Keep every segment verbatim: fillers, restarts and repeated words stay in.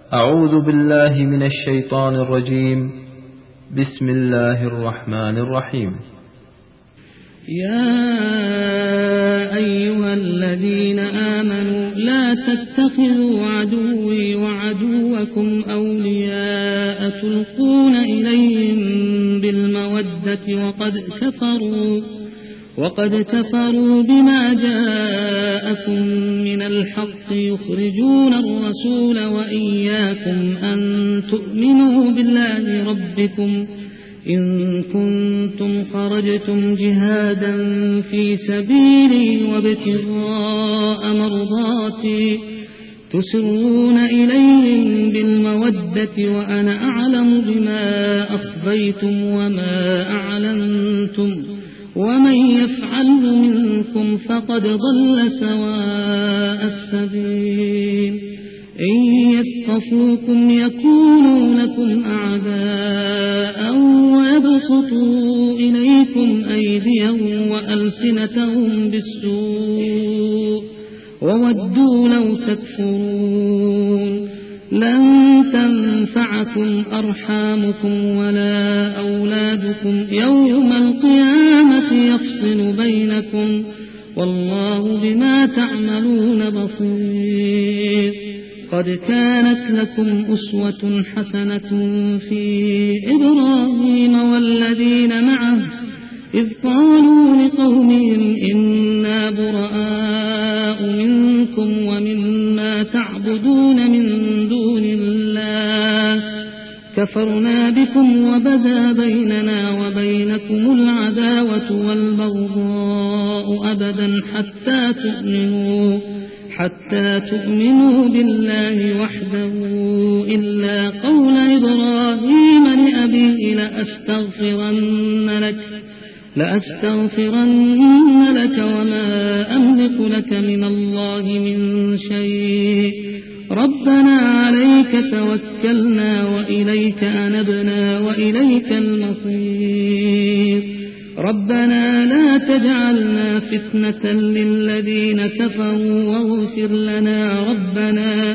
أعوذ بالله من الشيطان الرجيم. بسم الله الرحمن الرحيم. يا أيها الذين آمنوا لا تتخذوا عدوي وعدوكم أولياء تلقون إليهم بالمودة وقد كفروا وقد كفروا بما جاءكم من الحق يخرجون الرسول وإياكم أن تؤمنوا بالله ربكم إن كنتم خرجتم جهادا في سبيلي وابتغاء مرضاتي تسرون إليهم بالمودة وأنا أعلم بما أخفيتم وما أعلنتم ومن يفعله منكم فقد ضل سواء السبيل إن يثقفوكم يكونوا لكم أعداء ويبسطوا إليكم أيديهم وألسنتهم بالسوء وودوا لو تكفرون لن تنفعكم أرحامكم ولا أولادكم يوم القيامة يفصل بينكم والله بما تعملون بصير. قد كانت لكم أسوة حسنة في إبراهيم والذين معه إذ قالوا لقومهم إنا براء منكم ومما تعبدون من دون الله كفرنا بكم وبدا بيننا وبينكم العداوة والبغضاء أبدا حتى تؤمنوا حتى تؤمنوا بالله وحده إلا قول إبراهيم لأبيه لأستغفرن لك لأستغفرن لك وما أملك لك من الله من شيء ربنا عليك توكلنا وإليك أنبنا وإليك المصير ربنا لا تجعلنا فتنة للذين كفروا واغفر لنا ربنا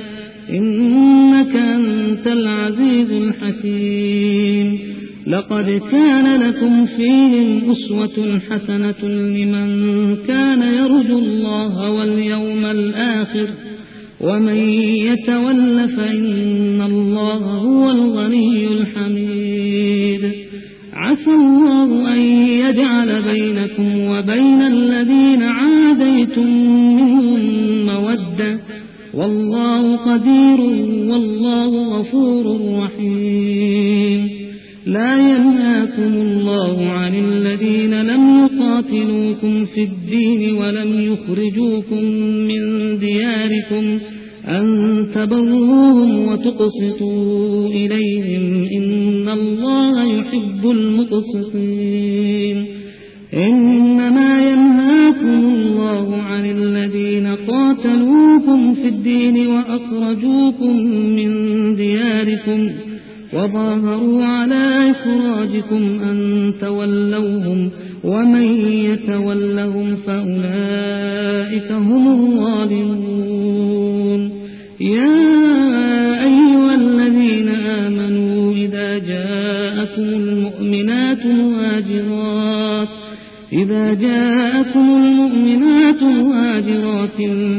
إنك أنت العزيز الحكيم. لقد كان لكم فيهم أسوة حسنة لمن كان يرجو الله واليوم الآخر ومن يتول فإن الله هو الغني الحميد. عسى الله أن يجعل بينكم وبين الذين عاديتم منهم مودة والله قدير والله غفور رحيم. لا ينهاكم الله عن الذين لم يقاتلوكم في الدين ولم يخرجوكم من دياركم أن تبروهم وتقسطوا إليهم إن الله يحب المقسطين. إنما ينهاكم الله عن الذين قاتلوكم في الدين وأخرجوكم من دياركم وظاهروا على إخراجكم أن تولوهم ومن يتولهم فأولئك هم الظالمون. يا أيها الذين آمنوا إذا جاءكم المؤمنات مهاجرات إذا جاءكم المؤمنات مهاجرات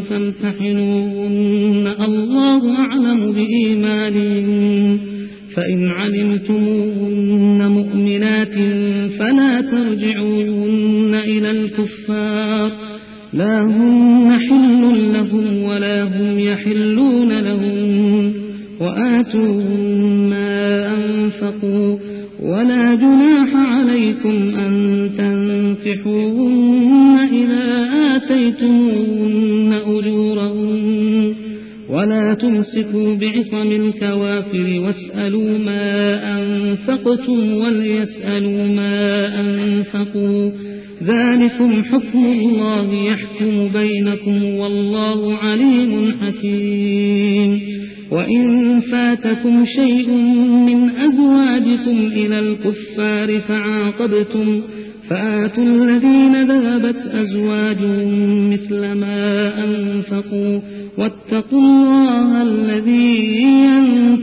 فامتحنوهن الله أعلم بإيمانهن فإن علمتموهن مؤمنات فلا ترجعوهن إلى الكفار لا هن حل لهم ولا هم يحلون لهم وآتوهم ما أنفقوا ولا جناح عليكم أن تنكحوهن إذا آتيتموهن أجورهن ولا تمسكوا بعصم الكوافر واسألوا ما أنفقتم وليسألوا ما أنفقوا ذلكم حكم الله يحكم بينكم والله عليم حكيم. وإن فاتكم شيء من أزواجكم إلى الكفار فعاقبتم فآتوا الذين ذهبت أزواجهم مثل ما أنفقوا واتقوا الله الذي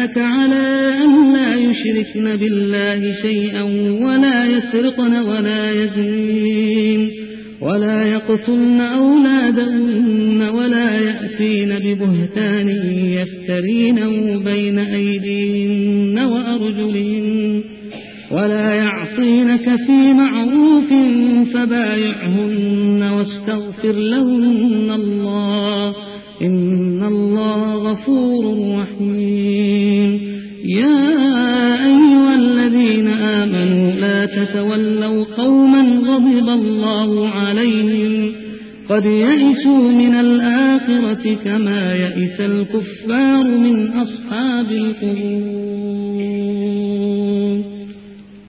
يبايعنك على أن لا يشركن بالله شيئا ولا يسرقن ولا يزنين ولا يقتلن أولادهن ولا يأتين ببهتان يفترينه بين أيديهن وأرجلهن ولا يعصينك في معروف فبايعهن واستغفر لهن الله إن الله غفور رحيم. يا أيها الذين آمنوا لا تتولوا قوما غضب الله عليهم قد يئسوا من الآخرة كما يئس الكفار من أصحاب القبور.